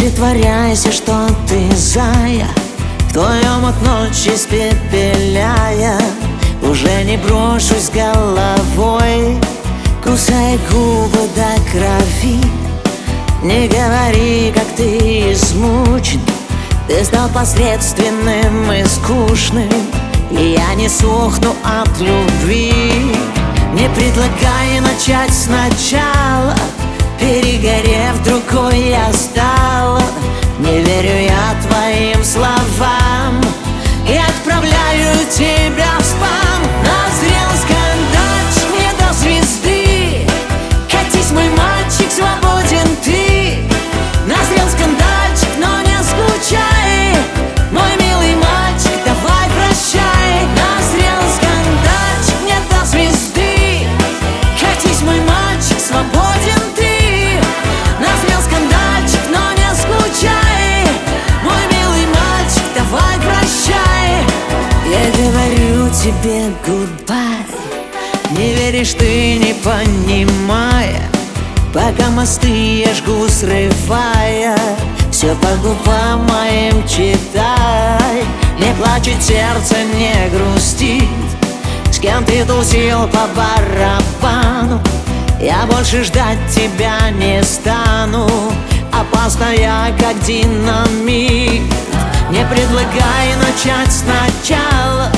притворяйся, что ты зая, в твоем окно испепеляя. Уже не брошусь головой, кусай губы до крови. Не говори, как ты измучен, ты стал посредственным и скучным, и я не сохну от любви. Не предлагай начать сначала, перегорев, другой я стала. Не верю я твоим словам и отправляю тебя в спам. Назрел скандальчик мне до звезды, катись, мой мальчик, свободен ты. Назрел скандальчик, но не скучай, мой милый мальчик, давай прощай. Назрел скандальчик мне до звезды, катись, мой мальчик, свободен ты. Назрел скандальчик, но не скучай, мой милый мальчик, давай прощай. Я говорю тебе goodbye, не веришь ты, не понимая, пока мосты я жгу, срывая. Все по губам моим читай. Не плачет сердце, не грустит, с кем ты тусил по барабану. Я больше ждать тебя не стану, опасна я, как динамит. Не предлагай начать сначала,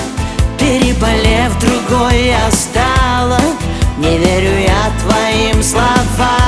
переболев, другой я стала. Не верю я твоим словам